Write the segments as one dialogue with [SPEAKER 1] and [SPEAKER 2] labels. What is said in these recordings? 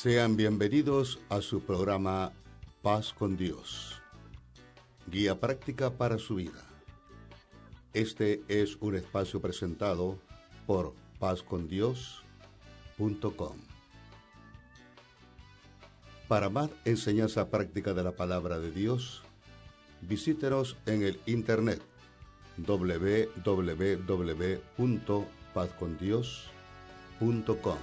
[SPEAKER 1] Sean bienvenidos a su programa Paz con Dios, guía práctica para su vida. Este es un espacio presentado por pazcondios.com. Para más enseñanza práctica de la palabra de Dios, visítenos en el internet www.pazcondios.com.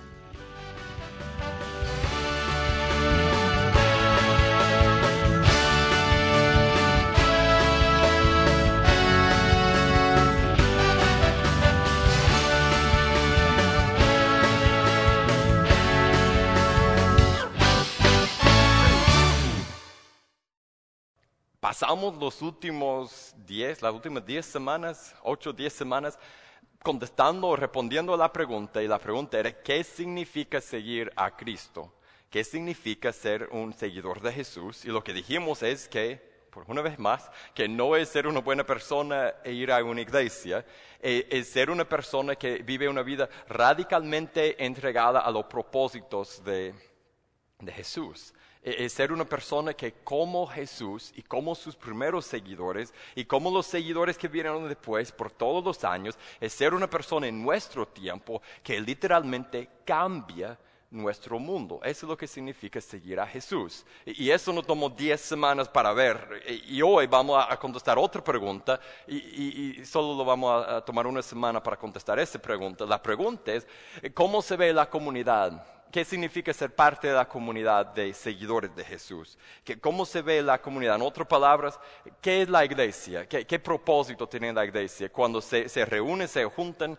[SPEAKER 2] Pasamos las últimas 10 semanas, 8 o 10 semanas, contestando o respondiendo a la pregunta, y la pregunta era, ¿qué significa seguir a Cristo? ¿Qué significa ser un seguidor de Jesús? Y lo que dijimos es que, por una vez más, que no es ser una buena persona e ir a una iglesia, es ser una persona que vive una vida radicalmente entregada a los propósitos de Jesús. Es ser una persona que como Jesús y como sus primeros seguidores y como los seguidores que vienen después por todos los años, es ser una persona en nuestro tiempo que literalmente cambia nuestro mundo. Eso es lo que significa seguir a Jesús. Y eso nos tomó 10 semanas para ver. Y hoy vamos a contestar otra pregunta y solo lo vamos a tomar una semana para contestar esa pregunta. La pregunta es, ¿cómo se ve la comunidad? ¿Qué significa ser parte de la comunidad de seguidores de Jesús? ¿Cómo se ve la comunidad? En otras palabras, ¿qué es la iglesia? ¿Qué propósito tiene la iglesia? Cuando se reúnen, se juntan,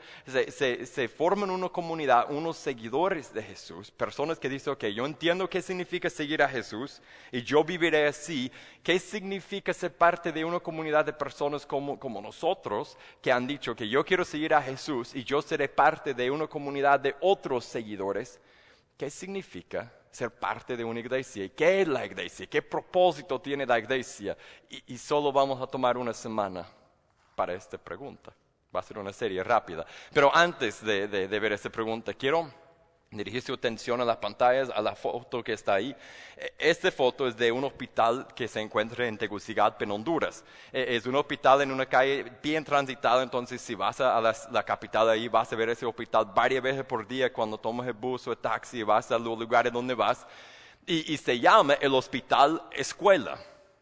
[SPEAKER 2] se forman una comunidad, unos seguidores de Jesús, personas que dicen, ok, yo entiendo qué significa seguir a Jesús y yo viviré así. ¿Qué significa ser parte de una comunidad de personas como nosotros que han dicho que yo quiero seguir a Jesús y yo seré parte de una comunidad de otros seguidores? ¿Qué significa ser parte de una iglesia? ¿Qué es la iglesia? ¿Qué propósito tiene la iglesia? Y solo vamos a tomar una semana para esta pregunta. Va a ser una serie rápida. Pero antes de ver esta pregunta, quiero dirigir su atención a las pantallas, a la foto que está ahí. Esta foto es de un hospital que se encuentra en Tegucigalpa, en Honduras. Es un hospital en una calle bien transitada, entonces si vas a la capital ahí, vas a ver ese hospital varias veces por día cuando tomas el bus o el taxi, vas a los lugares donde vas. Y se llama el Hospital Escuela.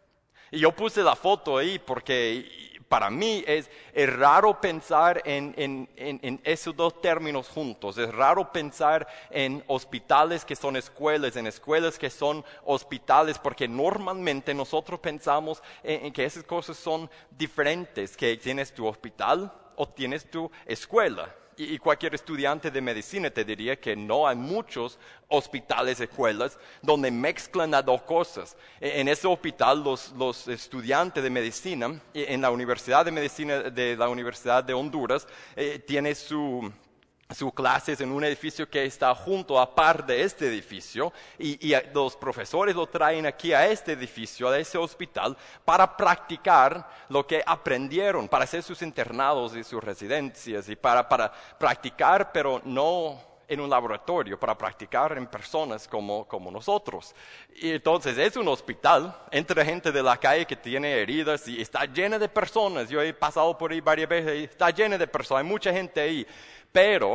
[SPEAKER 2] Y yo puse la foto ahí porque para mí es raro pensar en esos dos términos juntos. Es raro pensar en hospitales que son escuelas, en escuelas que son hospitales, porque normalmente nosotros pensamos en que esas cosas son diferentes, que tienes tu hospital o tienes tu escuela. Y cualquier estudiante de medicina te diría que no hay muchos hospitales, escuelas, donde mezclan las dos cosas. En ese hospital, los estudiantes de medicina, en la Universidad de Medicina de la Universidad de Honduras, tiene su clases en un edificio que está junto a par de este edificio y los profesores lo traen aquí a este edificio, a ese hospital, para practicar lo que aprendieron, para hacer sus internados y sus residencias y para practicar, pero no en un laboratorio, para practicar en personas como nosotros. Y entonces es un hospital, entra gente de la calle que tiene heridas y está llena de personas. Yo he pasado por ahí varias veces y está llena de personas, hay mucha gente ahí. Pero,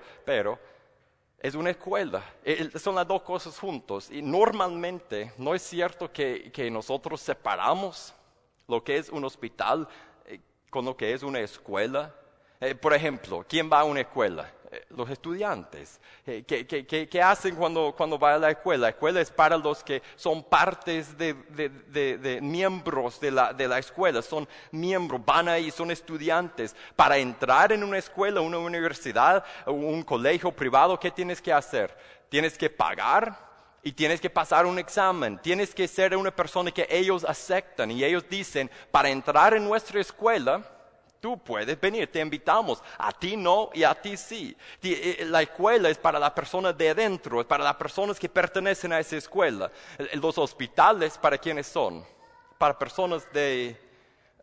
[SPEAKER 2] es una escuela. Son las dos cosas juntos. Y normalmente no es cierto que nosotros separamos lo que es un hospital con lo que es una escuela. Por ejemplo, ¿quién va a una escuela? Los estudiantes. ¿Qué hacen cuando van a la escuela? La escuela es para los que son partes de miembros de la escuela. Son miembros, van ahí, son estudiantes. Para entrar en una escuela, una universidad, un colegio privado, ¿qué tienes que hacer? Tienes que pagar y tienes que pasar un examen. Tienes que ser una persona que ellos aceptan y ellos dicen, para entrar en nuestra escuela, tú puedes venir, te invitamos. A ti no y a ti sí. La escuela es para las personas de adentro, es para las personas que pertenecen a esa escuela. Los hospitales, ¿para quiénes son? Para personas de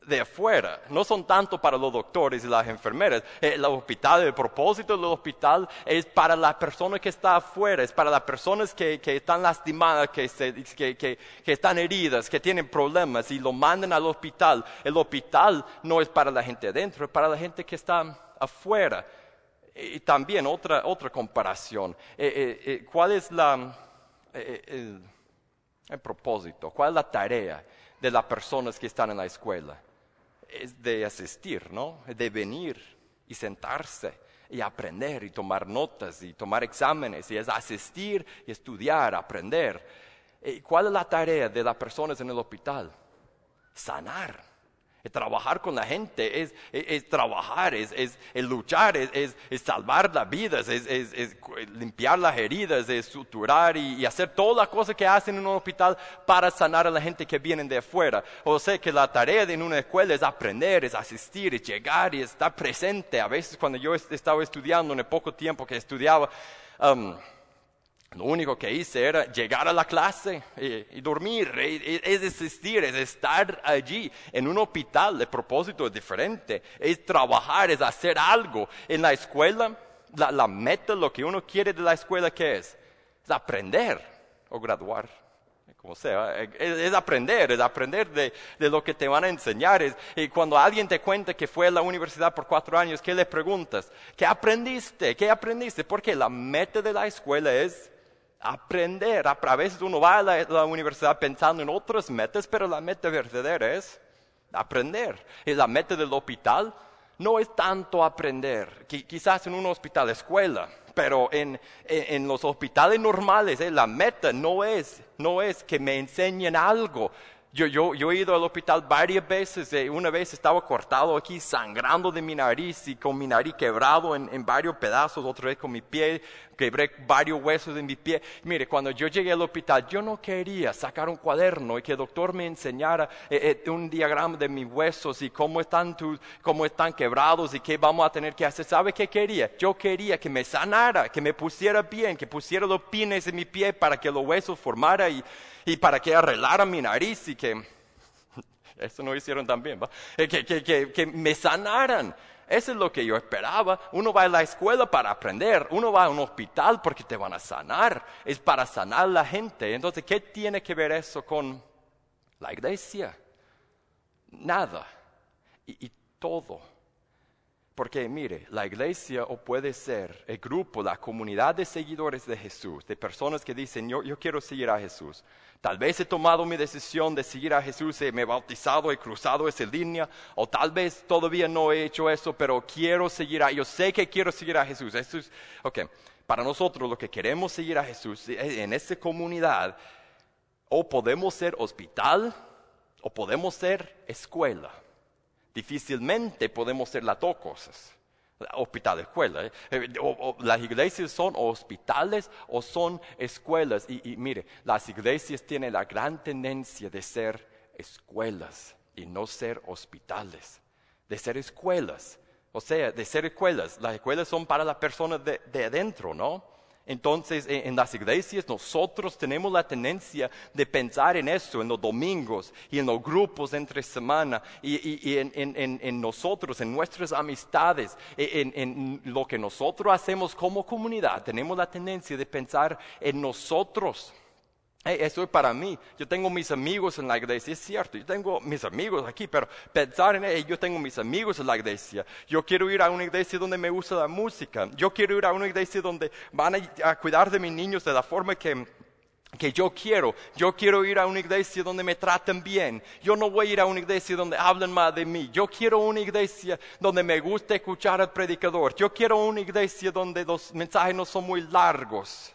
[SPEAKER 2] de afuera, no son tanto para los doctores y las enfermeras. El hospital, el propósito del hospital es para la persona que está afuera, es para las personas que están lastimadas, que están heridas, que tienen problemas y lo mandan al hospital. El hospital no es para la gente adentro, es para la gente que está afuera. Y también otra comparación. ¿Cuál es el propósito? ¿Cuál es la tarea de las personas que están en la escuela? Es de asistir, ¿no? De venir y sentarse y aprender y tomar notas y tomar exámenes. Y es asistir y estudiar, aprender. ¿Cuál es la tarea de las personas en el hospital? Sanar. Trabajar con la gente, es trabajar, es luchar, es salvar las vidas, es limpiar las heridas, es suturar y hacer todas las cosas que hacen en un hospital para sanar a la gente que viene de afuera. O sea que la tarea en una escuela es aprender, es asistir, es llegar y estar presente. A veces cuando yo estaba estudiando, en el poco tiempo que estudiaba, lo único que hice era llegar a la clase y dormir, es asistir, es estar allí. En un hospital el propósito es diferente, es trabajar, es hacer algo. En la escuela, la meta, lo que uno quiere de la escuela, ¿qué es? Es aprender o graduar, como sea. Es aprender de lo que te van a enseñar. Y cuando alguien te cuenta que fue a la universidad por 4 años, ¿qué le preguntas? ¿Qué aprendiste? ¿Qué aprendiste? Porque la meta de la escuela es aprender. A veces uno va a la universidad pensando en otras metas, pero la meta verdadera es aprender. Y la meta del hospital no es tanto aprender, quizás en un hospital escuela, pero en los hospitales normales la meta no es que me enseñen algo. Yo he ido al hospital varias veces. Una vez estaba cortado aquí, sangrando de mi nariz y con mi nariz quebrado en varios pedazos. Otra vez con mi pie, quebré varios huesos en mi pie. Mire, cuando yo llegué al hospital, yo no quería sacar un cuaderno y que el doctor me enseñara un diagrama de mis huesos y cómo están quebrados y qué vamos a tener que hacer. ¿Sabe qué quería? Yo quería que me sanara, que me pusiera bien, que pusiera los pines en mi pie para que los huesos formaran y para que arreglara mi nariz y que eso no hicieron tan bien, ¿va? Que me sanaran. Eso es lo que yo esperaba. Uno va a la escuela para aprender, uno va a un hospital porque te van a sanar, es para sanar a la gente. Entonces, ¿qué tiene que ver eso con la iglesia? Nada y todo. Porque mire, la iglesia o puede ser el grupo, la comunidad de seguidores de Jesús, de personas que dicen, yo quiero seguir a Jesús. Tal vez he tomado mi decisión de seguir a Jesús, me he bautizado, he cruzado esa línea, o tal vez todavía no he hecho eso, pero quiero yo sé que quiero seguir a Jesús. Esto es, para nosotros lo que queremos seguir a Jesús en esta comunidad, o podemos ser hospital, o podemos ser escuela. Difícilmente podemos ser las dos cosas. Hospital, escuela. Las iglesias son hospitales o son escuelas. Y mire, las iglesias tienen la gran tendencia de ser escuelas y no ser hospitales. De ser escuelas. O sea, de ser escuelas. Las escuelas son para las personas de adentro, ¿no? Entonces, en las iglesias nosotros tenemos la tendencia de pensar en eso, en los domingos y en los grupos entre semana y en nosotros, en nuestras amistades, en lo que nosotros hacemos como comunidad. Tenemos la tendencia de pensar en nosotros. Eso es para mí. Yo tengo mis amigos en la iglesia, es cierto, yo tengo mis amigos aquí, pero pensar en yo tengo mis amigos en la iglesia. Yo quiero ir a una iglesia donde me gusta la música. Yo quiero ir a una iglesia donde van a cuidar de mis niños de la forma que yo quiero. Yo quiero ir a una iglesia donde me traten bien. Yo no voy a ir a una iglesia donde hablan mal de mí. Yo quiero una iglesia donde me gusta escuchar al predicador. Yo quiero una iglesia donde los mensajes no son muy largos.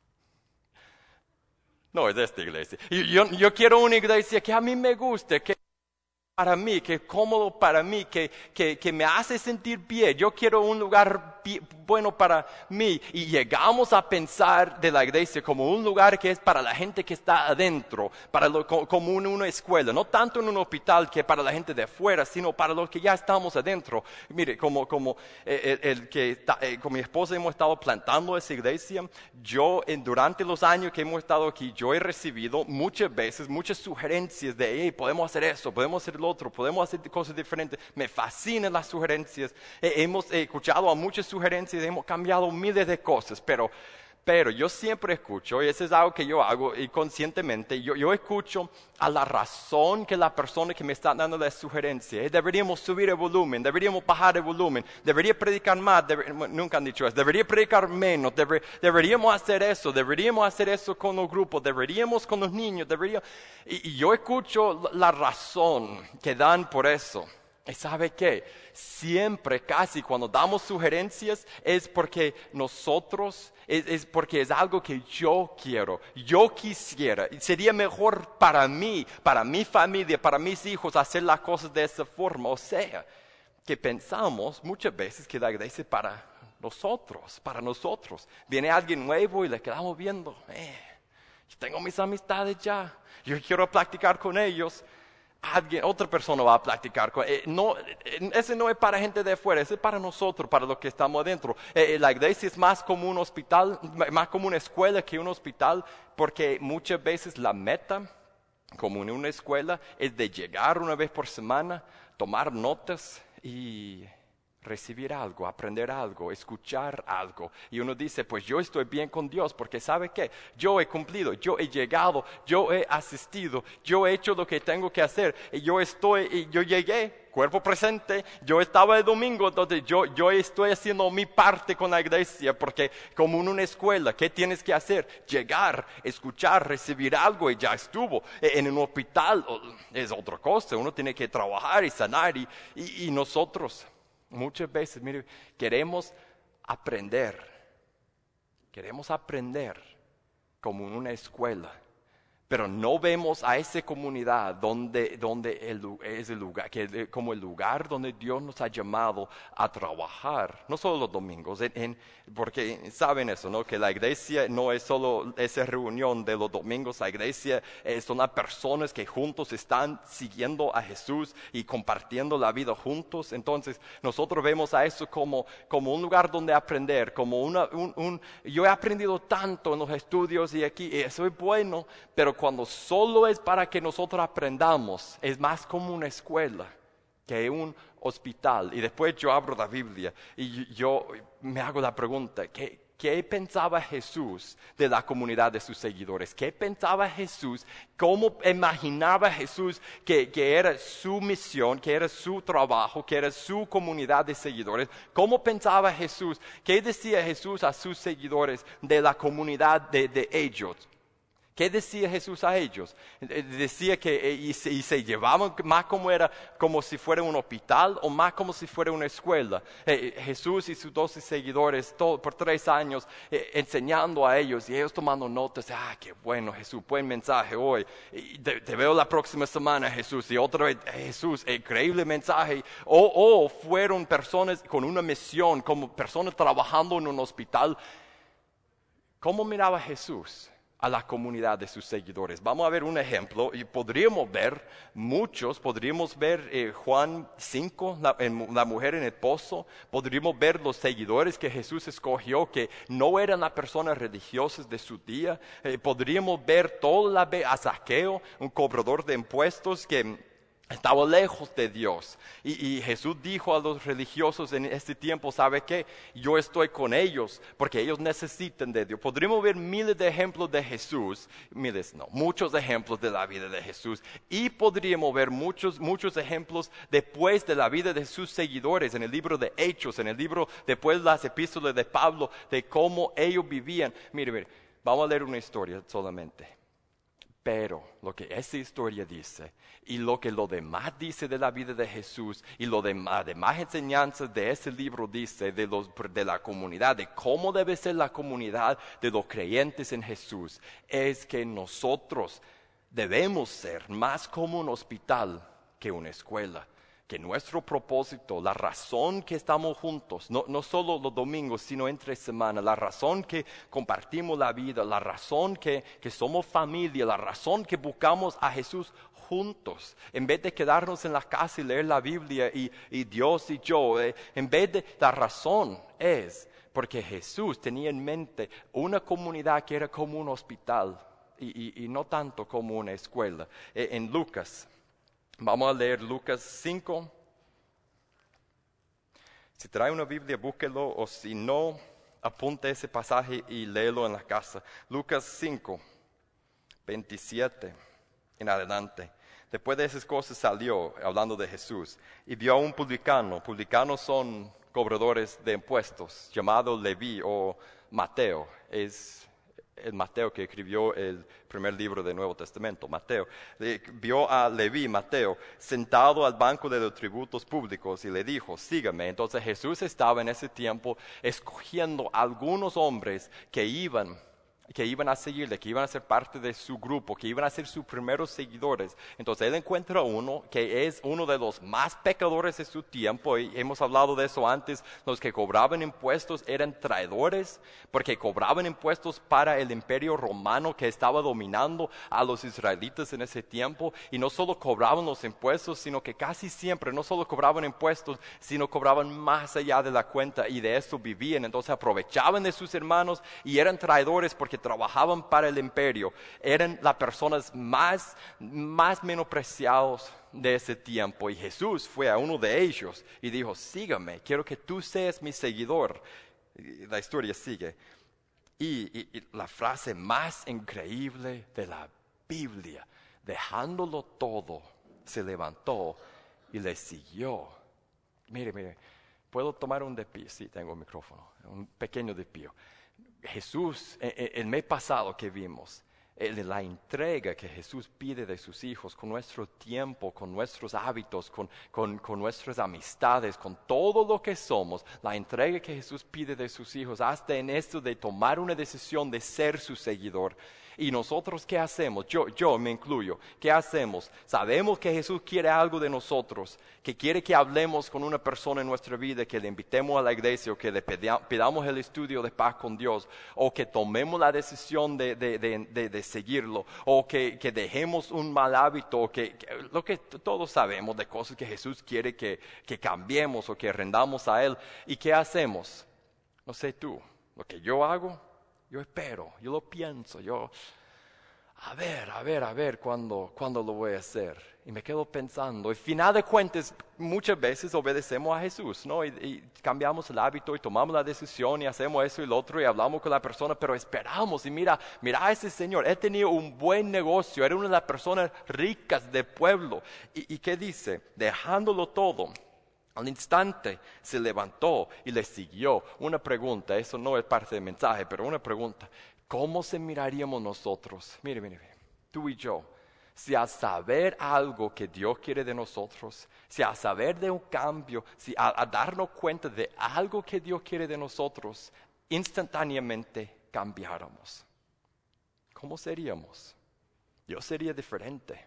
[SPEAKER 2] No es de esta iglesia. Yo quiero una iglesia que a mí me guste, que para mí, que es cómodo para mí, que me hace sentir bien. Yo quiero un lugar bueno para mí. Y llegamos a pensar de la iglesia como un lugar que es para la gente que está adentro, como una escuela, no tanto en un hospital que para la gente de afuera, sino para los que ya estamos adentro. Mire, como con mi esposa hemos estado plantando esa iglesia, durante los años que hemos estado aquí, yo he recibido muchas veces muchas sugerencias de, hey, podemos hacer eso, podemos hacer lo otro, podemos hacer cosas diferentes. Me fascinan las sugerencias. Hemos escuchado a muchas sugerencias, hemos cambiado miles de cosas, pero yo siempre escucho, y eso es algo que yo hago y conscientemente, yo escucho a la razón que la persona que me está dando la sugerencia. Deberíamos subir el volumen, deberíamos bajar el volumen, debería predicar más, nunca han dicho eso, debería predicar menos, deberíamos hacer eso con los grupos, deberíamos con los niños, y yo escucho la razón que dan por eso. ¿Y sabe qué? Siempre, casi cuando damos sugerencias es porque nosotros, es porque es algo que yo quiero, yo quisiera. Y sería mejor para mí, para mi familia, para mis hijos hacer las cosas de esa forma. O sea, que pensamos muchas veces que la iglesia es para nosotros. Viene alguien nuevo y le quedamos viendo. Yo tengo mis amistades ya, yo quiero practicar con ellos. Otra persona va a platicar. Ese no es para gente de afuera, ese es para nosotros, para los que estamos adentro. La iglesia es más como un hospital, más como una escuela que un hospital, porque muchas veces la meta, como en una escuela, es de llegar una vez por semana, tomar notas y recibir algo, aprender algo, escuchar algo. Y uno dice, pues yo estoy bien con Dios, porque ¿sabe qué? Yo he cumplido, yo he llegado, yo he asistido, yo he hecho lo que tengo que hacer, y yo llegué, cuerpo presente, yo estaba el domingo, entonces yo estoy haciendo mi parte con la iglesia, porque como en una escuela, ¿qué tienes que hacer? Llegar, escuchar, recibir algo y ya estuvo. En un hospital es otra cosa, uno tiene que trabajar y sanar, y nosotros muchas veces, mire, queremos aprender como en una escuela, pero no vemos a esa comunidad donde es el lugar, como el lugar donde Dios nos ha llamado a trabajar, no solo los domingos, porque saben eso, ¿no? Que la iglesia no es solo esa reunión de los domingos, la iglesia son las personas que juntos están siguiendo a Jesús y compartiendo la vida juntos. Entonces nosotros vemos a eso como un lugar donde aprender, como yo he aprendido tanto en los estudios y aquí, y eso es bueno, pero cuando solo es para que nosotros aprendamos, es más como una escuela que un hospital. Y después yo abro la Biblia y yo me hago la pregunta, ¿qué pensaba Jesús de la comunidad de sus seguidores? ¿Qué pensaba Jesús? ¿Cómo imaginaba Jesús que era su misión, que era su trabajo, que era su comunidad de seguidores? ¿Cómo pensaba Jesús? ¿Qué decía Jesús a sus seguidores de la comunidad de ellos? ¿Qué decía Jesús a ellos? Decía que se llevaban más como si fuera un hospital o más como si fuera una escuela. Jesús y sus 12 seguidores por 3 años enseñando a ellos y ellos tomando notas. Qué bueno, Jesús, buen mensaje hoy. Te veo la próxima semana, Jesús. Y otra vez, Jesús, increíble mensaje. O fueron personas con una misión, como personas trabajando en un hospital. ¿Cómo miraba Jesús a la comunidad de sus seguidores? Vamos a ver un ejemplo y podríamos ver Juan 5, la mujer en el pozo, podríamos ver los seguidores que Jesús escogió que no eran las personas religiosas de su día, podríamos ver a Zaqueo, un cobrador de impuestos que estaba lejos de Dios. Y Jesús dijo a los religiosos en este tiempo, ¿sabe qué? Yo estoy con ellos porque ellos necesitan de Dios. Podríamos ver miles de ejemplos de Jesús, muchos ejemplos de la vida de Jesús. Y podríamos ver muchos ejemplos después de la vida de sus seguidores en el libro de Hechos, en el libro después de las epístolas de Pablo, de cómo ellos vivían. Mire, vamos a leer una historia solamente. Pero lo que esa historia dice y lo que lo demás dice de la vida de Jesús y las demás enseñanzas de ese libro dice de la comunidad, de cómo debe ser la comunidad de los creyentes en Jesús, es que nosotros debemos ser más como un hospital que una escuela. que nuestro propósito, la razón que estamos juntos, no solo los domingos, sino entre semana, la razón que compartimos la vida, la razón que somos familia, la razón que buscamos a Jesús juntos, en vez de quedarnos en la casa y leer la Biblia y Dios y yo, en vez de la razón es porque Jesús tenía en mente una comunidad que era como un hospital y no tanto como una escuela. En Lucas, vamos a leer Lucas 5. Si trae una Biblia, búsquelo, o si no, apunte ese pasaje y léelo en la casa. Lucas 5, 27 en adelante. Después de esas cosas salió, hablando de Jesús, y vio a un publicano. Publicanos son cobradores de impuestos, llamado Leví o Mateo. Es el Mateo que escribió el primer libro del Nuevo Testamento, Mateo. Vio a Leví, Mateo, sentado al banco de los tributos públicos y le dijo, sígame. Entonces Jesús estaba en ese tiempo escogiendo algunos hombres que iban a seguirle, que iban a ser parte de su grupo, que iban a ser sus primeros seguidores. Entonces él encuentra uno que es uno de los más pecadores de su tiempo, y hemos hablado de eso antes. Los que cobraban impuestos eran traidores, porque cobraban impuestos para el imperio romano que estaba dominando a los israelitas en ese tiempo, y no solo cobraban los impuestos, sino que casi siempre no solo cobraban impuestos, sino cobraban más allá de la cuenta, y de eso vivían. Entonces aprovechaban de sus hermanos y eran traidores porque trabajaban para el imperio. Eran las personas más menospreciadas de ese tiempo. Y Jesús fue a uno de ellos y dijo, sígame, quiero que tú seas mi seguidor. Y la historia sigue. Y la frase más increíble de la Biblia, dejándolo todo, se levantó y le siguió. Mire, ¿puedo tomar un desvío? Sí, tengo un micrófono, un pequeño desvío. Jesús, el mes pasado que vimos, la entrega que Jesús pide de sus hijos, con nuestro tiempo, con nuestros hábitos, con nuestras amistades, con todo lo que somos, la entrega que Jesús pide de sus hijos, hasta en esto de tomar una decisión de ser su seguidor. ¿Y nosotros qué hacemos? Yo me incluyo. ¿Qué hacemos? Sabemos que Jesús quiere algo de nosotros, que quiere que hablemos con una persona en nuestra vida, que le invitemos a la iglesia, o que le pidamos el estudio de paz con Dios, o que tomemos la decisión de seguirlo, o que dejemos un mal hábito, o que lo que todos sabemos de cosas que Jesús quiere que cambiemos o que rendamos a Él. ¿Y qué hacemos? No sé tú, lo que yo hago. Yo espero, yo lo pienso, a ver, ¿cuándo lo voy a hacer? Y me quedo pensando, y al final de cuentas, muchas veces obedecemos a Jesús, ¿no? Y cambiamos el hábito y tomamos la decisión y hacemos eso y lo otro y hablamos con la persona, pero esperamos y mira a ese señor, él tenía un buen negocio, era una de las personas ricas del pueblo. ¿Y qué dice? Dejándolo todo. Al instante se levantó y le siguió. Una pregunta, eso no es parte del mensaje, pero una pregunta. ¿Cómo se miraríamos nosotros? Mire, tú y yo. Si a saber algo que Dios quiere de nosotros, si a saber de un cambio, si a darnos cuenta de algo que Dios quiere de nosotros, instantáneamente cambiáramos. ¿Cómo seríamos? Yo sería diferente.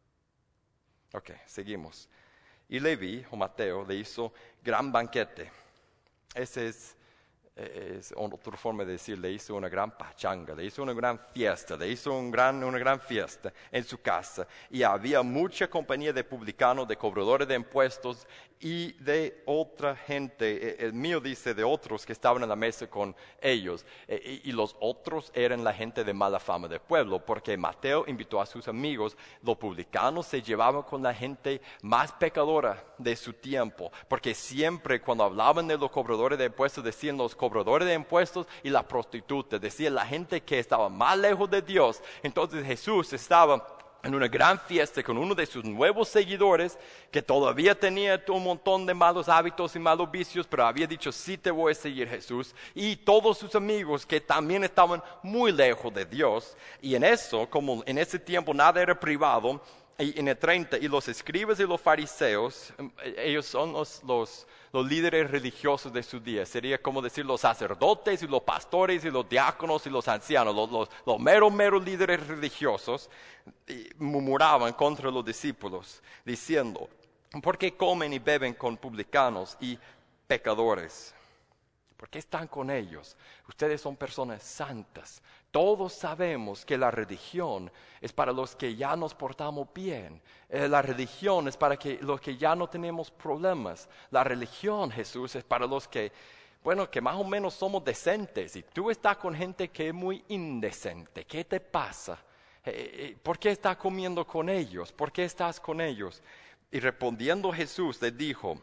[SPEAKER 2] Ok, seguimos. Y Leví, o Mateo, le hizo gran banquete. Ese es otra forma de decir, le hizo una gran pachanga, le hizo una gran fiesta, le hizo una gran fiesta en su casa. Y había mucha compañía de publicanos, de cobradores de impuestos y de otra gente. El mío dice de otros que estaban en la mesa con ellos. Y los otros eran la gente de mala fama del pueblo, porque Mateo invitó a sus amigos. Los publicanos se llevaban con la gente más pecadora de su tiempo, porque siempre cuando hablaban de los cobradores de impuestos, decían los cobradores de impuestos y las prostitutas, decían la gente que estaba más lejos de Dios. Entonces Jesús estaba en una gran fiesta con uno de sus nuevos seguidores, que todavía tenía un montón de malos hábitos y malos vicios, pero había dicho, sí te voy a seguir, Jesús. Y todos sus amigos que también estaban muy lejos de Dios. Y en eso, como en ese tiempo nada era privado, y en el 30, y los escribas y los fariseos, ellos son los líderes religiosos de su día. Sería como decir los sacerdotes y los pastores y los diáconos y los ancianos, los meros líderes religiosos, y murmuraban contra los discípulos, diciendo, ¿Por qué comen y beben con publicanos y pecadores? ¿Por qué están con ellos? Ustedes son personas santas. Todos sabemos que la religión es para los que ya nos portamos bien. La religión es para los que ya no tenemos problemas. La religión, Jesús, es para los que, que más o menos somos decentes. Y tú estás con gente que es muy indecente. ¿Qué te pasa? ¿Por qué estás comiendo con ellos? ¿Por qué estás con ellos? Y respondiendo Jesús les dijo,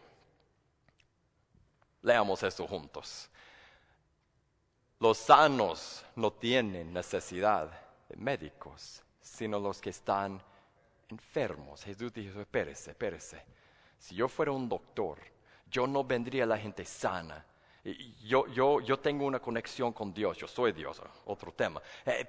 [SPEAKER 2] leamos esto juntos. Los sanos no tienen necesidad de médicos, sino los que están enfermos. Jesús dijo, espérese. Si yo fuera un doctor, yo no vendría a la gente sana. Yo tengo una conexión con Dios, yo soy Dios, otro tema.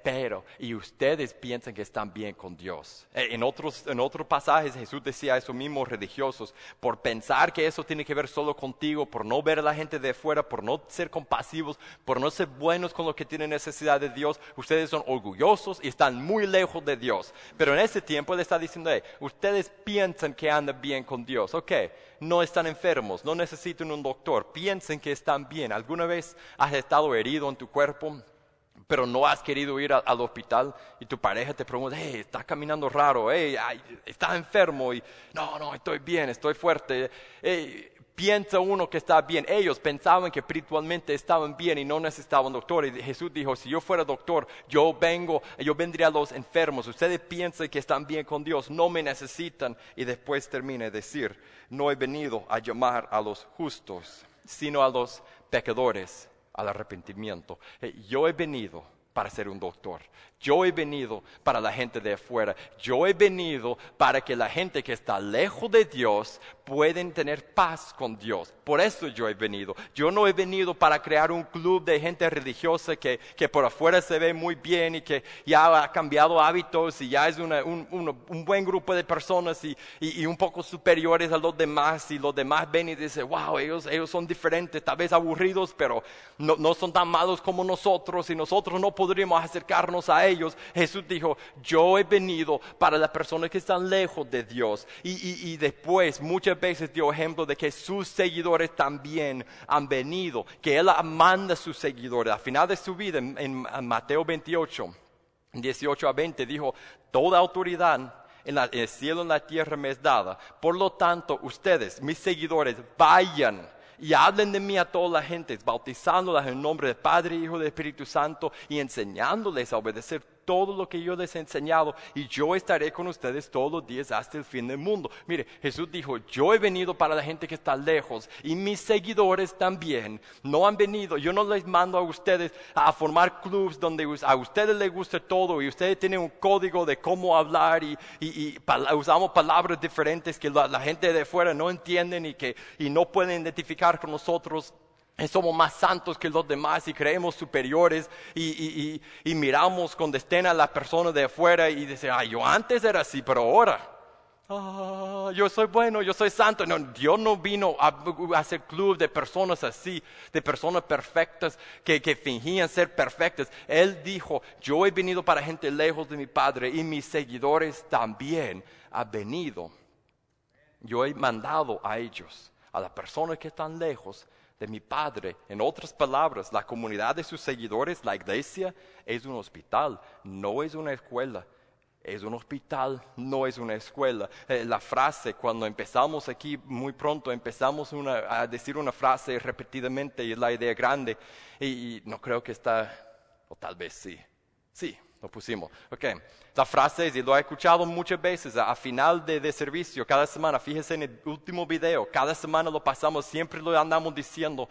[SPEAKER 2] Y ustedes piensan que están bien con Dios. En otros pasajes Jesús decía a esos mismos religiosos, por pensar que eso tiene que ver solo contigo, por no ver a la gente de fuera, por no ser compasivos, por no ser buenos con los que tienen necesidad de Dios, ustedes son orgullosos y están muy lejos de Dios. Pero en ese tiempo Él está diciendo, ustedes piensan que andan bien con Dios, no están enfermos, no necesitan un doctor, piensen que están bien. ¿Alguna vez has estado herido en tu cuerpo, pero no has querido ir al hospital y tu pareja te pregunta, estás caminando raro, estás enfermo? Y no, estoy bien, estoy fuerte. Piensa uno que está bien. Ellos pensaban que espiritualmente estaban bien y no necesitaban doctor. Y Jesús dijo, si yo fuera doctor, yo vendría a los enfermos. Ustedes piensan que están bien con Dios, no me necesitan. Y después termina de decir, no he venido a llamar a los justos, sino a los pecadores al arrepentimiento. Yo he venido para ser un doctor. Yo he venido para la gente de afuera. Yo he venido para que la gente que está lejos de Dios pueden tener paz con Dios. Por eso yo he venido. Yo no he venido para crear un club de gente religiosa que por afuera se ve muy bien y que ya ha cambiado hábitos y ya es un buen grupo de personas y un poco superiores a los demás, y los demás ven y dicen, wow, ellos son diferentes, tal vez aburridos, pero no son tan malos como nosotros, y nosotros no podríamos acercarnos a ellos. Jesús dijo, yo he venido para las personas que están lejos de Dios. Y después muchas veces dio ejemplo de que sus seguidores también han venido, que Él manda a sus seguidores. Al final de su vida, en Mateo 28, 18 a 20, dijo, toda autoridad en el cielo y en la tierra me es dada. Por lo tanto, ustedes, mis seguidores, vayan y hablen de mí a toda la gente, bautizándolas en el nombre del Padre, Hijo y del Espíritu Santo, y enseñándoles a obedecer todo lo que yo les he enseñado, y yo estaré con ustedes todos los días hasta el fin del mundo. Mire, Jesús dijo, yo he venido para la gente que está lejos, y mis seguidores también no han venido. Yo no les mando a ustedes a formar clubs donde a ustedes les guste todo, y ustedes tienen un código de cómo hablar, y usamos palabras diferentes que la gente de fuera no entienden y no pueden identificar con nosotros. Somos más santos que los demás y creemos superiores y miramos con desdén a las personas de afuera y dicen, yo antes era así, pero ahora yo soy bueno, yo soy santo. No, Dios no vino a hacer club de personas así, de personas perfectas que fingían ser perfectas. Él dijo, yo he venido para gente lejos de mi Padre, y mis seguidores también han venido. Yo he mandado a ellos, a las personas que están lejos de mi Padre. En otras palabras, la comunidad de sus seguidores, la iglesia, es un hospital, no es una escuela. Es un hospital, no es una escuela. La frase, cuando empezamos aquí, muy pronto empezamos a decir una frase repetidamente, y es la idea grande, y no creo que está, o tal vez sí, lo pusimos. La frase es, y lo he escuchado muchas veces, a final de servicio, cada semana, fíjese en el último video, cada semana lo pasamos, siempre lo andamos diciendo,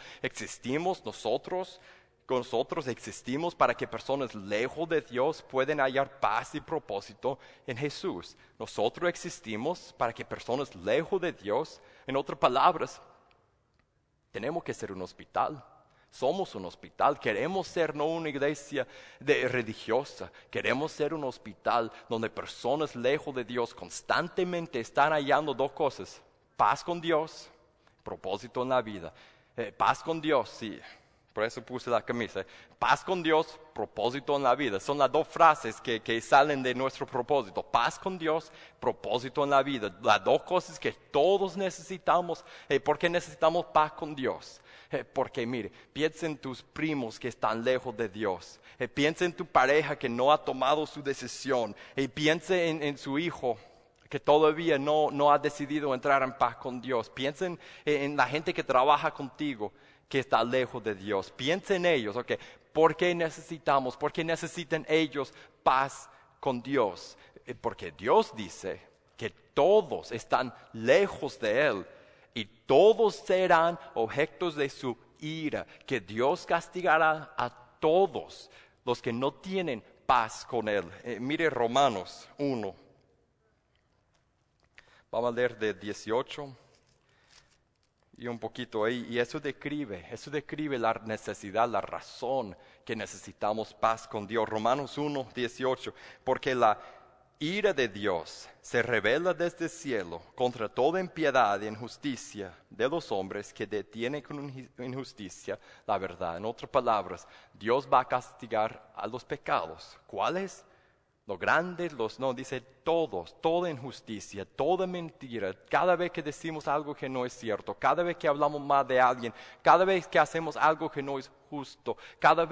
[SPEAKER 2] nosotros existimos para que personas lejos de Dios puedan hallar paz y propósito en Jesús. Nosotros existimos para que personas lejos de Dios, en otras palabras, tenemos que ser un hospital. Somos un hospital. Queremos ser no una iglesia religiosa. Queremos ser un hospital donde personas lejos de Dios constantemente están hallando dos cosas: paz con Dios, propósito en la vida. Paz con Dios, sí. Por eso puse la camisa. Paz con Dios, propósito en la vida. Son las dos frases que salen de nuestro propósito. Paz con Dios, propósito en la vida. Las dos cosas que todos necesitamos. ¿Por qué necesitamos paz con Dios? Porque mire, piensa en tus primos que están lejos de Dios. Piensa en tu pareja que no ha tomado su decisión. Piensa en su hijo que todavía no ha decidido entrar en paz con Dios. Piensa en la gente que trabaja contigo, que está lejos de Dios. Piensa en ellos, ¿ok? ¿Por qué necesitan ellos paz con Dios? Porque Dios dice que todos están lejos de Él y todos serán objetos de su ira, que Dios castigará a todos los que no tienen paz con Él. Mire Romanos 1. Vamos a leer de 18 y un poquito ahí. Y eso describe la necesidad, la razón que necesitamos paz con Dios. Romanos 1, 18. Porque la ira de Dios se revela desde el cielo contra toda impiedad e injusticia de los hombres que detienen con injusticia la verdad. En otras palabras, Dios va a castigar a los pecados. ¿Cuáles? Los grandes, dice todos, toda injusticia, toda mentira, cada vez que decimos algo que no es cierto, cada vez que hablamos mal de alguien, cada vez que hacemos algo que no es justo, cada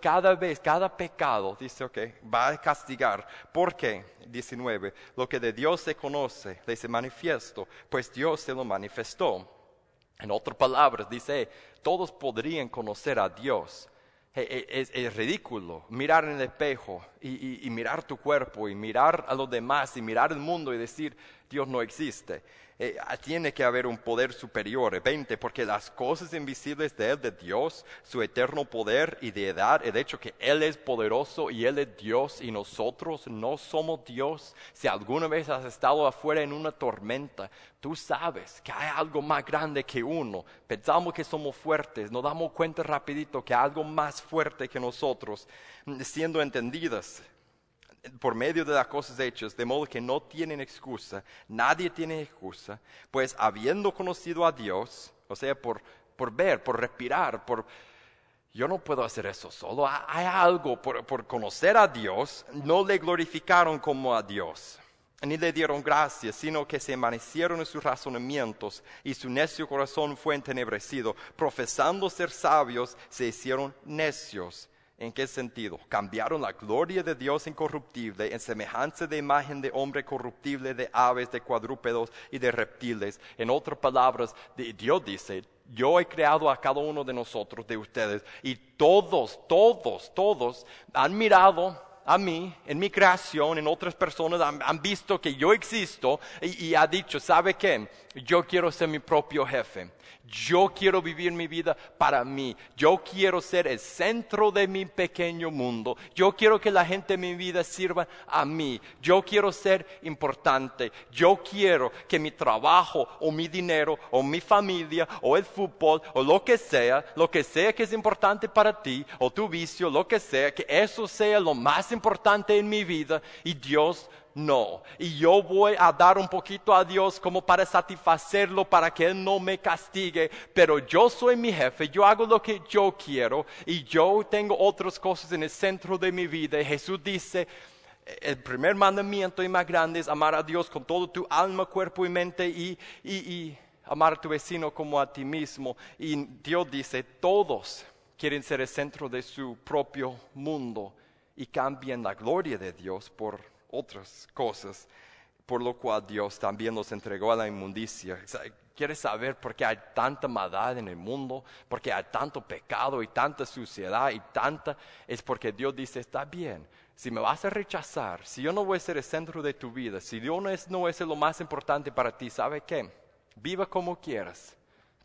[SPEAKER 2] pecado, dice, va a castigar. ¿Por qué? 19, lo que de Dios se conoce, le se manifiesto, pues Dios se lo manifestó. En otras palabras, dice, todos podrían conocer a Dios. Es ridículo mirar en el espejo y mirar tu cuerpo y mirar a los demás y mirar el mundo y decir, Dios no existe. Tiene que haber un poder superior. 20, porque las cosas invisibles de Él, de Dios, su eterno poder y deidad, el hecho que Él es poderoso y Él es Dios y nosotros no somos Dios. Si alguna vez has estado afuera en una tormenta, tú sabes que hay algo más grande que uno. Pensamos que somos fuertes, nos damos cuenta rapidito que hay algo más fuerte que nosotros, siendo entendidas por medio de las cosas hechas, de modo que no tienen excusa, nadie tiene excusa, pues habiendo conocido a Dios, o sea, por ver, por respirar, yo no puedo hacer eso solo, hay algo, por conocer a Dios, no le glorificaron como a Dios, ni le dieron gracias, sino que se envanecieron en sus razonamientos, y su necio corazón fue entenebrecido, profesando ser sabios, se hicieron necios. ¿En qué sentido? Cambiaron la gloria de Dios incorruptible en semejanza de imagen de hombre corruptible, de aves, de cuadrúpedos y de reptiles. En otras palabras, Dios dice, yo he creado a cada uno de nosotros, de ustedes, y todos han mirado a mí, en mi creación, en otras personas, han visto que yo existo y ha dicho, ¿sabe qué? Yo quiero ser mi propio jefe. Yo quiero vivir mi vida para mí. Yo quiero ser el centro de mi pequeño mundo. Yo quiero que la gente de mi vida sirva a mí. Yo quiero ser importante. Yo quiero que mi trabajo o mi dinero o mi familia o el fútbol o lo que sea que es importante para ti o tu vicio, lo que sea, que eso sea lo más importante en mi vida y Dios no, y yo voy a dar un poquito a Dios como para satisfacerlo, para que Él no me castigue, pero yo soy mi jefe, yo hago lo que yo quiero y yo tengo otras cosas en el centro de mi vida. Y Jesús dice, el primer mandamiento y más grande es amar a Dios con todo tu alma, cuerpo y mente y amar a tu vecino como a ti mismo. Y Dios dice, todos quieren ser el centro de su propio mundo y cambian la gloria de Dios por otras cosas, por lo cual Dios también los entregó a la inmundicia. ¿Quieres saber por qué hay tanta maldad en el mundo? ¿Por qué hay tanto pecado y tanta suciedad y tanta? Es porque Dios dice, está bien, si me vas a rechazar, si yo no voy a ser el centro de tu vida, si Dios no es lo más importante para ti, ¿sabe qué? Viva como quieras,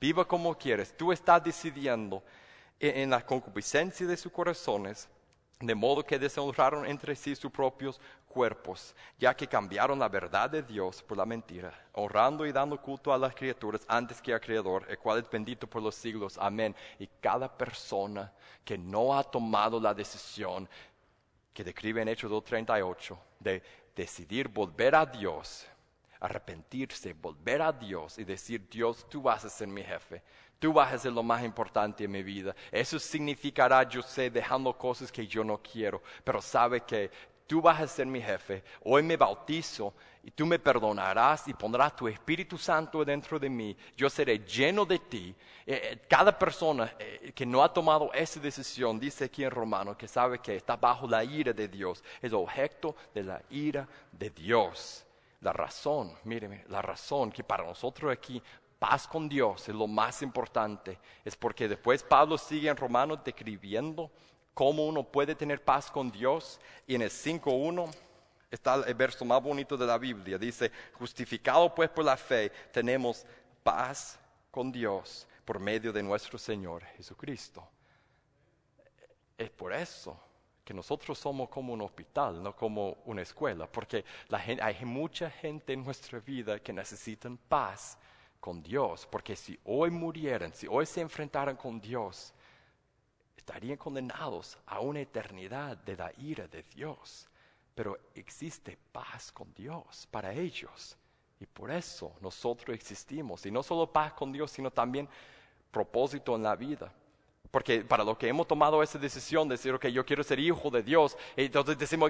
[SPEAKER 2] tú estás decidiendo en la concupiscencia de sus corazones, de modo que deshonraron entre sí sus propios cuerpos, ya que cambiaron la verdad de Dios por la mentira, honrando y dando culto a las criaturas antes que al Creador, el cual es bendito por los siglos. Amén. Y cada persona que no ha tomado la decisión que describe en Hechos 2:38 de decidir volver a Dios, arrepentirse, volver a Dios y decir, Dios, tú vas a ser mi jefe. Tú vas a ser lo más importante en mi vida. Eso significará, yo sé, dejando cosas que yo no quiero, pero sabe que tú vas a ser mi jefe. Hoy me bautizo y tú me perdonarás y pondrás tu Espíritu Santo dentro de mí. Yo seré lleno de ti. Cada persona que no ha tomado esa decisión, dice aquí en Romanos, que sabe que está bajo la ira de Dios, es objeto de la ira de Dios. La razón, mire, la razón que para nosotros aquí paz con Dios es lo más importante, es porque después Pablo sigue en Romanos describiendo cómo uno puede tener paz con Dios, y en el 5.1 está el verso más bonito de la Biblia, dice, justificado pues por la fe, tenemos paz con Dios por medio de nuestro Señor Jesucristo. Es por eso que nosotros somos como un hospital, no como una escuela, porque hay mucha gente en nuestra vida que necesitan paz con Dios, porque si hoy murieran, si hoy se enfrentaran con Dios, estarían condenados a una eternidad de la ira de Dios. Pero existe paz con Dios para ellos, y por eso nosotros existimos, y no solo paz con Dios, sino también propósito en la vida. Porque para los que hemos tomado esa decisión de decir, yo quiero ser hijo de Dios, entonces decimos,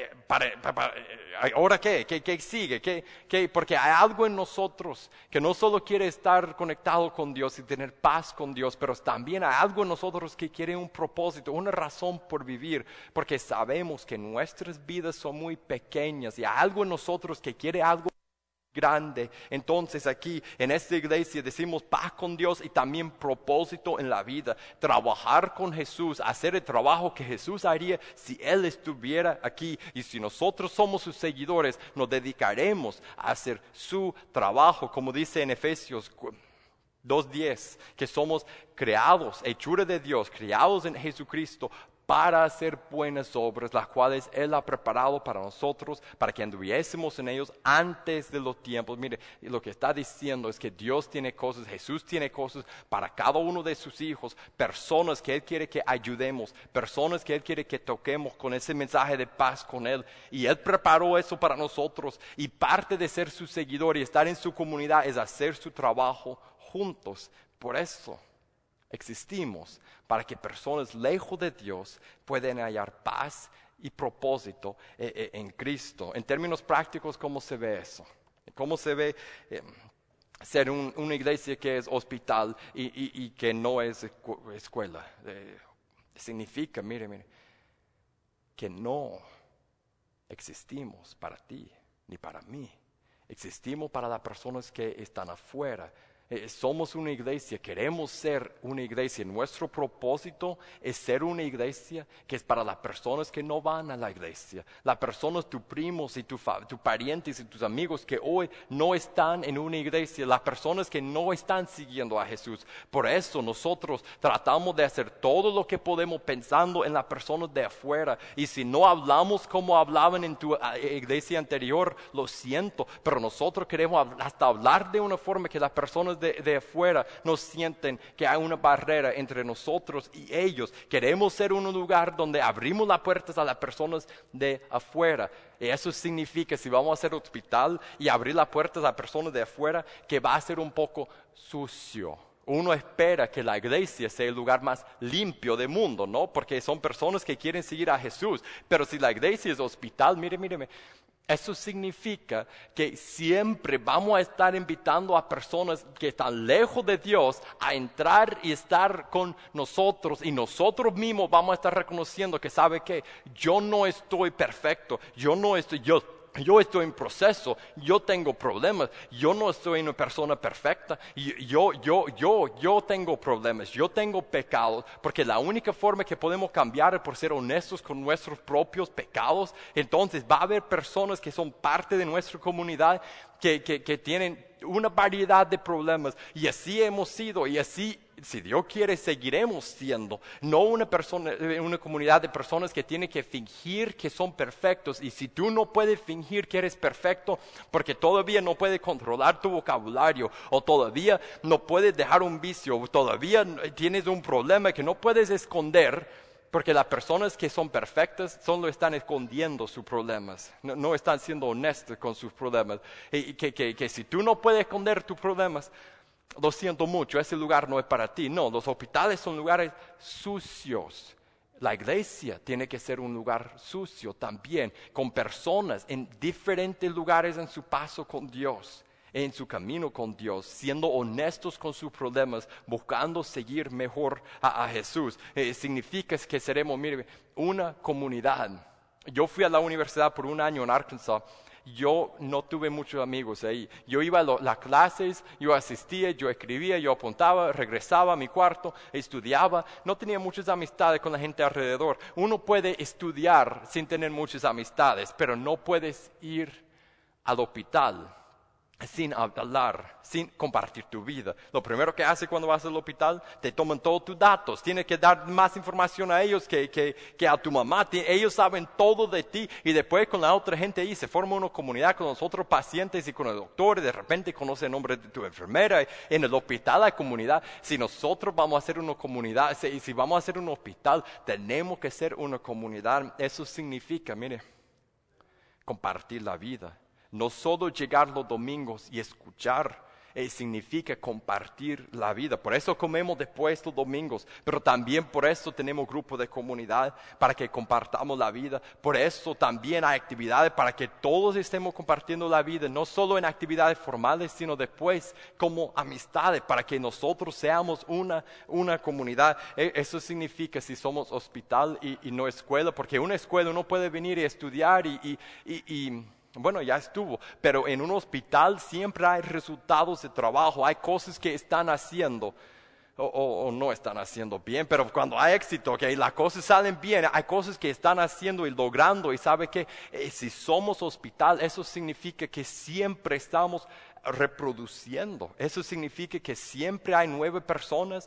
[SPEAKER 2] ¿ahora qué? ¿Qué sigue? Porque hay algo en nosotros que no solo quiere estar conectado con Dios y tener paz con Dios, pero también hay algo en nosotros que quiere un propósito, una razón por vivir, porque sabemos que nuestras vidas son muy pequeñas y hay algo en nosotros que quiere algo grande. Entonces aquí en esta iglesia decimos paz con Dios y también propósito en la vida, trabajar con Jesús, hacer el trabajo que Jesús haría si Él estuviera aquí, y si nosotros somos sus seguidores nos dedicaremos a hacer su trabajo, como dice en Efesios 2:10, que somos creados, hechura de Dios, creados en Jesucristo para hacer buenas obras, las cuales Él ha preparado para nosotros, para que anduviésemos en ellos antes de los tiempos. Mire, lo que está diciendo es que Dios tiene cosas, Jesús tiene cosas para cada uno de sus hijos, personas que Él quiere que ayudemos, personas que Él quiere que toquemos con ese mensaje de paz con Él. Y Él preparó eso para nosotros, y parte de ser su seguidor y estar en su comunidad es hacer su trabajo juntos. Por eso existimos, para que personas lejos de Dios puedan hallar paz y propósito en Cristo. En términos prácticos, ¿cómo se ve eso? ¿Cómo se ve ser una iglesia que es hospital y que no es escuela? Significa, mire, que no existimos para ti ni para mí. Existimos para las personas que están afuera. Somos una iglesia, queremos ser una iglesia. Nuestro propósito es ser una iglesia que es para las personas que no van a la iglesia, las personas, tus primos y tus parientes y tus amigos que hoy no están en una iglesia, las personas que no están siguiendo a Jesús. Por eso nosotros tratamos de hacer todo lo que podemos pensando en las personas de afuera, y si no hablamos como hablaban en tu iglesia anterior, lo siento, pero nosotros queremos hasta hablar de una forma que las personas de afuera nos sienten que hay una barrera entre nosotros y ellos. Queremos ser un lugar donde abrimos las puertas a las personas de afuera. Y eso significa, si vamos a hacer hospital y abrir las puertas a las personas de afuera, que va a ser un poco sucio. Uno espera que la iglesia sea el lugar más limpio del mundo, ¿no? Porque son personas que quieren seguir a Jesús. Pero si la iglesia es hospital, mire, eso significa que siempre vamos a estar invitando a personas que están lejos de Dios a entrar y estar con nosotros, y nosotros mismos vamos a estar reconociendo que sabe que yo no estoy perfecto, yo estoy en proceso, yo tengo problemas, yo no soy una persona perfecta, yo tengo problemas, yo tengo pecados, porque la única forma que podemos cambiar es por ser honestos con nuestros propios pecados. Entonces va a haber personas que son parte de nuestra comunidad que tienen una variedad de problemas, y así hemos sido, y así, si Dios quiere, seguiremos siendo. No una comunidad de personas que tienen que fingir que son perfectos. Y si tú no puedes fingir que eres perfecto porque todavía no puedes controlar tu vocabulario, o todavía no puedes dejar un vicio, o todavía tienes un problema que no puedes esconder, Porque las personas que son perfectas solo están escondiendo sus problemas, no están siendo honestas con sus problemas. Y que si tú no puedes esconder tus problemas, lo siento mucho, ese lugar no es para ti. No, los hospitales son lugares sucios. La iglesia tiene que ser un lugar sucio también, con personas en diferentes lugares en su paso con Dios, en su camino con Dios, siendo honestos con sus problemas, buscando seguir mejor a Jesús. Significa que seremos, mire, una comunidad. Yo fui a la universidad por un año en Arkansas. Yo no tuve muchos amigos ahí. Yo iba a las clases, yo asistía, yo escribía, yo apuntaba, regresaba a mi cuarto, estudiaba. No tenía muchas amistades con la gente alrededor. Uno puede estudiar sin tener muchas amistades, pero no puedes ir al hospital sin hablar, sin compartir tu vida. Lo primero que hace cuando vas al hospital, te toman todos tus datos. Tienes que dar más información a ellos que a tu mamá. Ellos saben todo de ti y después con la otra gente ahí se forma una comunidad con los otros pacientes y con el doctor y de repente conoce el nombre de tu enfermera. En el hospital hay comunidad. Si nosotros vamos a hacer una comunidad, si vamos a hacer un hospital, tenemos que ser una comunidad. Eso significa, mire, compartir la vida. No solo llegar los domingos y escuchar, significa compartir la vida. Por eso comemos después los domingos, pero también por eso tenemos grupos de comunidad, para que compartamos la vida. Por eso también hay actividades para que todos estemos compartiendo la vida, no solo en actividades formales, sino después como amistades, para que nosotros seamos una comunidad. Eso significa si somos hospital y no escuela, porque una escuela uno puede venir y estudiar bueno, ya estuvo, pero en un hospital siempre hay resultados de trabajo, hay cosas que están haciendo o no están haciendo bien, pero cuando hay éxito, que las cosas salen bien, hay cosas que están haciendo y logrando, y sabe que si somos hospital, eso significa que siempre estamos reproduciendo, eso significa que siempre hay nuevas personas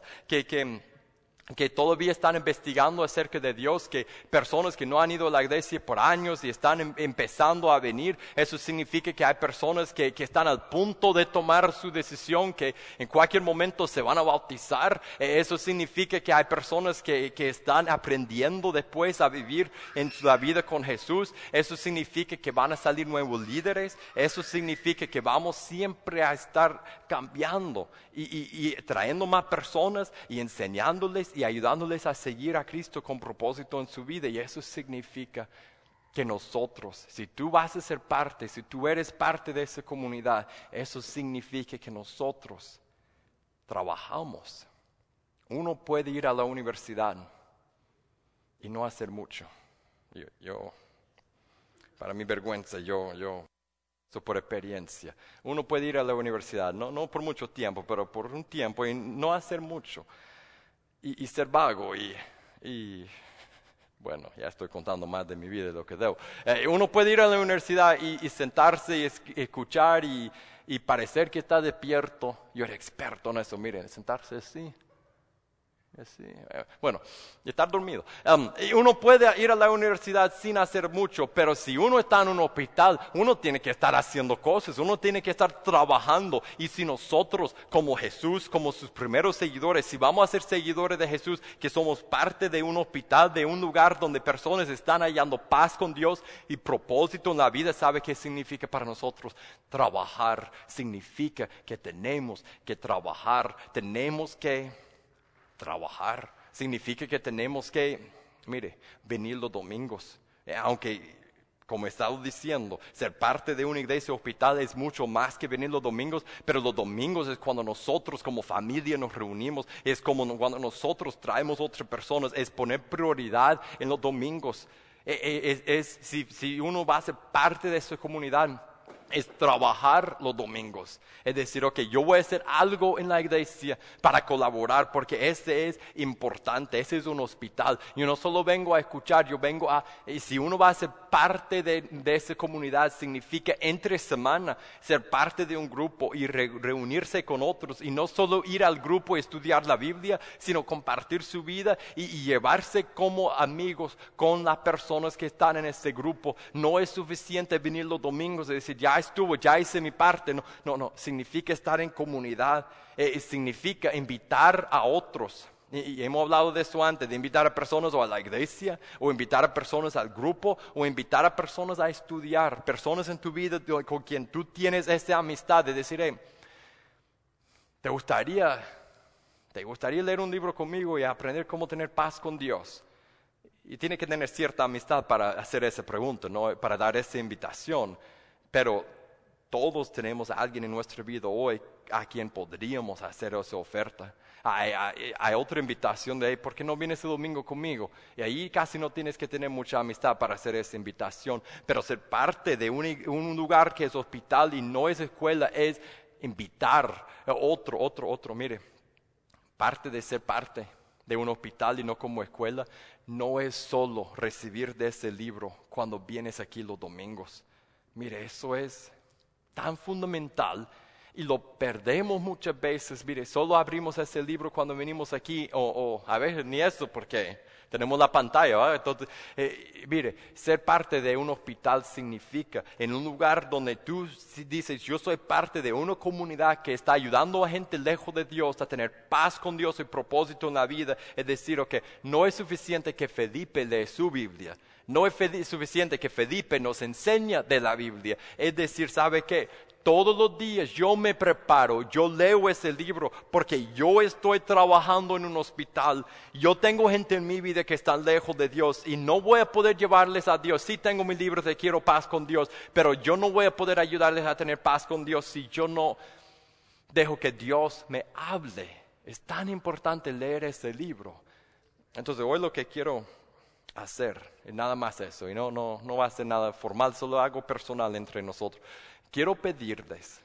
[SPEAKER 2] que todavía están investigando acerca de Dios, que personas que no han ido a la iglesia por años y están empezando a venir. Eso significa que hay personas que están al punto de tomar su decisión, que en cualquier momento se van a bautizar. Eso significa que hay personas que están aprendiendo después a vivir en la vida con Jesús. Eso significa que van a salir nuevos líderes. Eso significa que vamos siempre a estar cambiando y trayendo más personas y enseñándoles y ayudándoles a seguir a Cristo con propósito en su vida. Y eso significa que nosotros, si tú vas a ser parte, si tú eres parte de esa comunidad, eso significa que nosotros trabajamos. Uno puede ir a la universidad y no hacer mucho. Yo para mi vergüenza, yo por experiencia. Uno puede ir a la universidad, no por mucho tiempo, pero por un tiempo y no hacer mucho. Y ser vago y bueno, ya estoy contando más de mi vida de lo que debo. Uno puede ir a la universidad y sentarse y escuchar y parecer que está despierto. Yo era experto en eso, miren, sentarse así. Bueno, y estar dormido. Uno puede ir a la universidad sin hacer mucho, pero si uno está en un hospital, uno tiene que estar haciendo cosas, uno tiene que estar trabajando. Y si nosotros, como Jesús, como sus primeros seguidores, si vamos a ser seguidores de Jesús, que somos parte de un hospital, de un lugar donde personas están hallando paz con Dios y propósito en la vida, ¿sabe qué significa para nosotros? Trabajar. Significa que tenemos que trabajar, trabajar significa que tenemos que, venir los domingos. Aunque, como he estado diciendo, ser parte de una iglesia hospital es mucho más que venir los domingos, pero los domingos es cuando nosotros como familia nos reunimos, es como cuando nosotros traemos otras personas, es poner prioridad en los domingos. Si uno va a ser parte de esa comunidad, es trabajar los domingos. Es decir, yo voy a hacer algo en la iglesia para colaborar, porque este es importante, este es un hospital. Yo no solo vengo a escuchar, y si uno va a ser parte de esa comunidad, significa entre semana ser parte de un grupo y reunirse con otros, y no solo ir al grupo y estudiar la Biblia, sino compartir su vida y llevarse como amigos con las personas que están en ese grupo. No es suficiente venir los domingos y decir, ya hice mi parte. No, significa estar en comunidad, significa invitar a otros. Y hemos hablado de eso antes, de invitar a personas o a la iglesia, o invitar a personas al grupo, o invitar a personas a estudiar, personas en tu vida con quien tú tienes esa amistad, de decir, hey, ¿te gustaría leer un libro conmigo y aprender cómo tener paz con Dios? Y tiene que tener cierta amistad para hacer esa pregunta, ¿no? Para dar esa invitación. Pero todos tenemos a alguien en nuestra vida hoy a quien podríamos hacer esa oferta. Hay otra invitación de, ¿por qué no vienes el domingo conmigo? Y ahí casi no tienes que tener mucha amistad para hacer esa invitación. Pero ser parte de un lugar que es hospital y no es escuela es invitar a otro. Mire, parte de ser parte de un hospital y no como escuela no es solo recibir de ese libro cuando vienes aquí los domingos. Mire, eso es tan fundamental y lo perdemos muchas veces. Mire, solo abrimos ese libro cuando venimos aquí o a veces ni eso porque tenemos la pantalla, ¿verdad? Entonces, mire, ser parte de un hospital significa en un lugar donde tú dices, yo soy parte de una comunidad que está ayudando a gente lejos de Dios a tener paz con Dios y propósito en la vida. Es decir, okay, no es suficiente que Felipe lee su Biblia. No es suficiente que Felipe nos enseña de la Biblia. Es decir, ¿sabe qué? Todos los días yo me preparo, yo leo ese libro porque yo estoy trabajando en un hospital. Yo tengo gente en mi vida que está lejos de Dios y no voy a poder llevarles a Dios. Sí tengo mis libros de Quiero Paz con Dios, pero yo no voy a poder ayudarles a tener paz con Dios si yo no dejo que Dios me hable. Es tan importante leer ese libro. Entonces hoy lo que quiero hacer es nada más eso, y no va a ser nada formal, solo algo personal entre nosotros. Quiero pedirles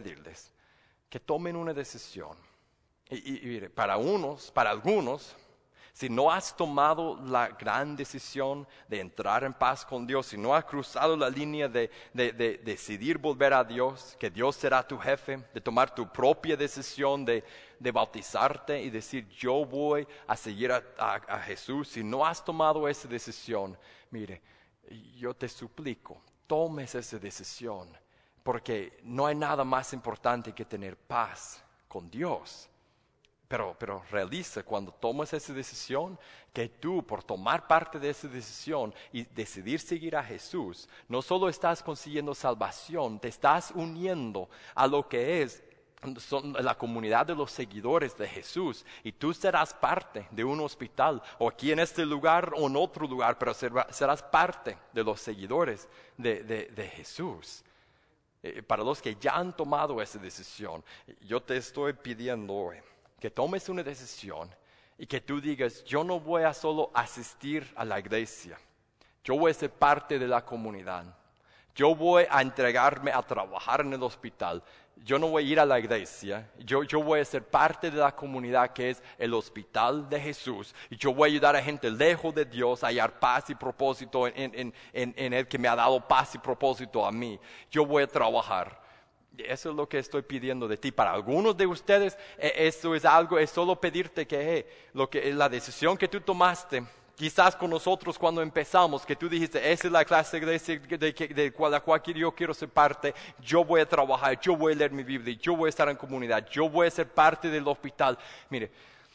[SPEAKER 2] que tomen una decisión. Y mire, para algunos, si no has tomado la gran decisión de entrar en paz con Dios, si no has cruzado la línea de decidir volver a Dios, que Dios será tu jefe, de tomar tu propia decisión de bautizarte y decir yo voy a seguir a Jesús, si no has tomado esa decisión, mire, yo te suplico, tomes esa decisión. Porque no hay nada más importante que tener paz con Dios. Pero realiza cuando tomas esa decisión que tú por tomar parte de esa decisión y decidir seguir a Jesús, no solo estás consiguiendo salvación, te estás uniendo a lo que es la comunidad de los seguidores de Jesús y tú serás parte de un hospital o aquí en este lugar o en otro lugar, pero serás parte de los seguidores de Jesús. Para los que ya han tomado esa decisión, yo te estoy pidiendo hoy que tomes una decisión y que tú digas, yo no voy a solo asistir a la iglesia, yo voy a ser parte de la comunidad, yo voy a entregarme a trabajar en el hospital, yo no voy a ir a la iglesia, yo voy a ser parte de la comunidad que es el hospital de Jesús y yo voy a ayudar a gente lejos de Dios a hallar paz y propósito en Él que me ha dado paz y propósito a mí. Yo voy a trabajar. Eso es lo que estoy pidiendo de ti. Para algunos de ustedes eso es algo, es solo pedirte que la decisión que tú tomaste, quizás con nosotros cuando empezamos, que tú dijiste, esa es la clase de iglesia de la cual yo quiero ser parte, yo voy a trabajar, yo voy a leer mi Biblia, yo voy a estar en comunidad, yo voy a ser parte del hospital. Mire,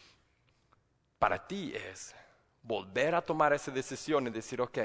[SPEAKER 2] para ti es volver a tomar esa decisión y decir, ok,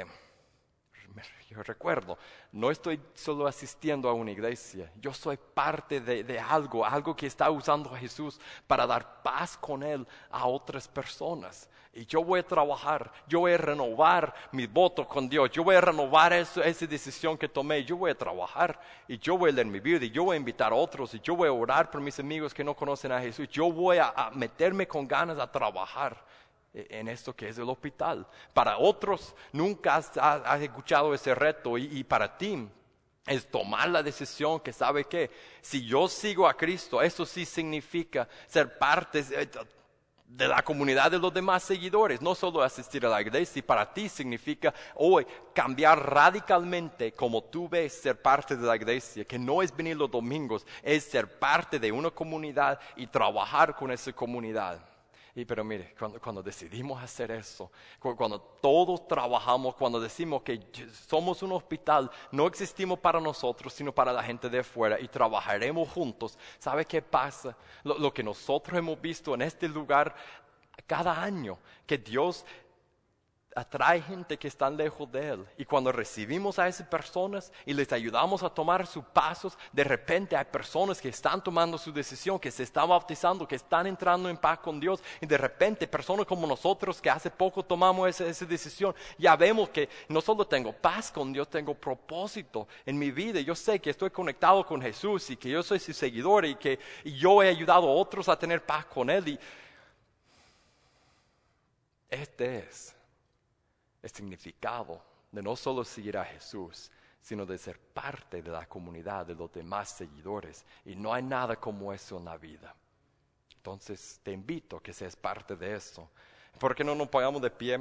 [SPEAKER 2] yo recuerdo, no estoy solo asistiendo a una iglesia, yo soy parte de algo que está usando a Jesús para dar paz con Él a otras personas. Y yo voy a trabajar, yo voy a renovar mi voto con Dios, yo voy a renovar esa decisión que tomé, yo voy a trabajar y yo voy a leer mi Biblia, y yo voy a invitar a otros y yo voy a orar por mis amigos que no conocen a Jesús, yo voy a meterme con ganas a trabajar en esto que es el hospital. Para otros nunca has escuchado ese reto y para ti es tomar la decisión que sabe que si yo sigo a Cristo, eso sí significa ser parte de la comunidad de los demás seguidores, no solo asistir a la iglesia. Y para ti significa hoy cambiar radicalmente como tú ves ser parte de la iglesia, que no es venir los domingos, es ser parte de una comunidad y trabajar con esa comunidad. Pero mire, cuando decidimos hacer eso, cuando todos trabajamos, cuando decimos que somos un hospital, no existimos para nosotros, sino para la gente de afuera y trabajaremos juntos, ¿sabe qué pasa? Lo que nosotros hemos visto en este lugar cada año que Dios atrae gente que están lejos de Él. Y cuando recibimos a esas personas y les ayudamos a tomar sus pasos, de repente hay personas que están tomando su decisión, que se están bautizando, que están entrando en paz con Dios. Y de repente personas como nosotros que hace poco tomamos esa decisión, ya vemos que no solo tengo paz con Dios, tengo propósito en mi vida. Yo sé que estoy conectado con Jesús y que yo soy su seguidor y que yo he ayudado a otros a tener paz con Él. Y este es el significado de no solo seguir a Jesús, sino de ser parte de la comunidad de los demás seguidores. Y no hay nada como eso en la vida. Entonces te invito a que seas parte de eso. ¿Por qué no nos pongamos de pie?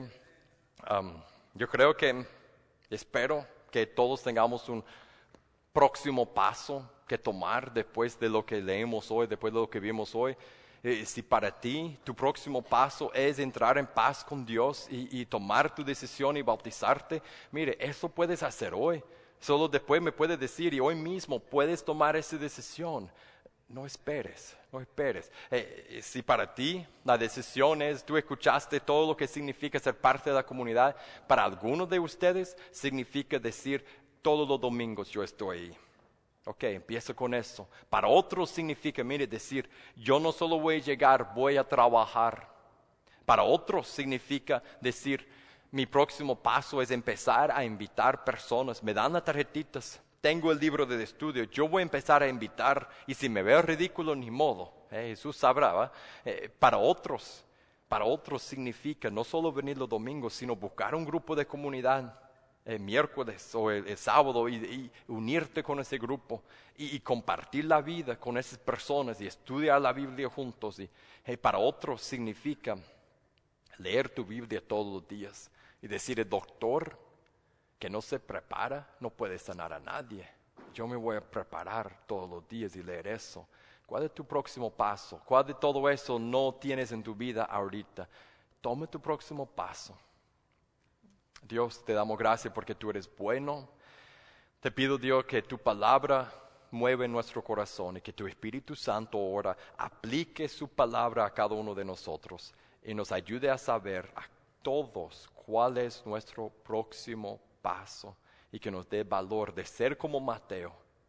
[SPEAKER 2] Yo creo que, espero que todos tengamos un próximo paso que tomar después de lo que leemos hoy, después de lo que vimos hoy. Si para ti tu próximo paso es entrar en paz con Dios y tomar tu decisión y bautizarte, mire, eso puedes hacer hoy. Solo después me puedes decir, y hoy mismo puedes tomar esa decisión. No esperes, no esperes. Si para ti la decisión es, tú escuchaste todo lo que significa ser parte de la comunidad, para algunos de ustedes significa decir, todos los domingos yo estoy ahí. Ok, empiezo con eso. Para otros significa, mire, decir, yo no solo voy a llegar, voy a trabajar. Para otros significa decir, mi próximo paso es empezar a invitar personas. Me dan las tarjetitas, tengo el libro de estudio, yo voy a empezar a invitar. Y si me veo ridículo, ni modo. Jesús sabrá. Para otros significa no solo venir los domingos, sino buscar un grupo de comunidad. El miércoles o el sábado y unirte con ese grupo y compartir la vida con esas personas y estudiar la Biblia juntos. Y para otros significa leer tu Biblia todos los días y decir, el doctor que no se prepara no puede sanar a nadie. Yo me voy a preparar todos los días y leer eso. ¿Cuál es tu próximo paso? ¿Cuál de todo eso no tienes en tu vida ahorita? Toma tu próximo paso. Dios, te damos gracias porque tú eres bueno. Te pido, Dios, que tu palabra mueva en nuestro corazón y que tu Espíritu Santo ahora aplique su palabra a cada uno de nosotros y nos ayude a saber a todos cuál es nuestro próximo paso y que nos dé valor de ser como Mateo,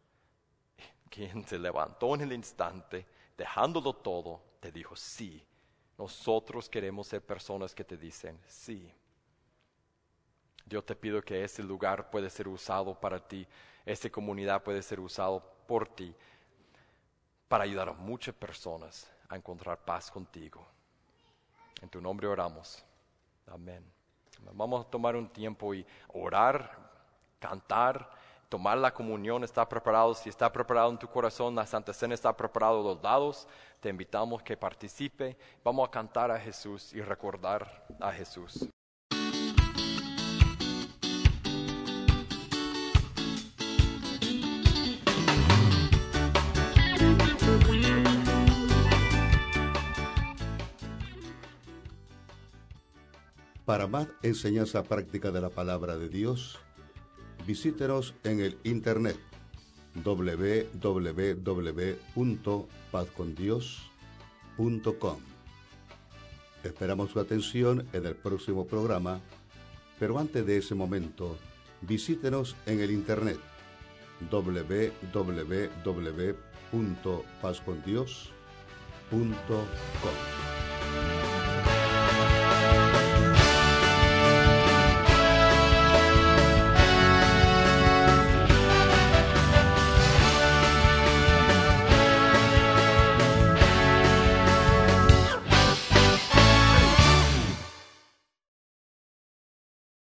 [SPEAKER 2] quien se levantó en el instante, dejándolo todo, te dijo, sí, nosotros queremos ser personas que te dicen, sí. Yo te pido que ese lugar puede ser usado para ti, esa comunidad puede ser usado por ti, para ayudar a muchas personas a encontrar paz contigo. En tu nombre oramos. Amén. Vamos a tomar un tiempo y orar, cantar, tomar la comunión. ¿Está preparado? Si está preparado en tu corazón, la Santa Cena está preparado a los lados. Te invitamos que participe. Vamos a cantar a Jesús y recordar a Jesús.
[SPEAKER 1] Para más enseñanza práctica de la palabra de Dios, visítenos en el internet www.pazcondios.com. Esperamos su atención en el próximo programa, pero antes de ese momento, visítenos en el internet www.pazcondios.com.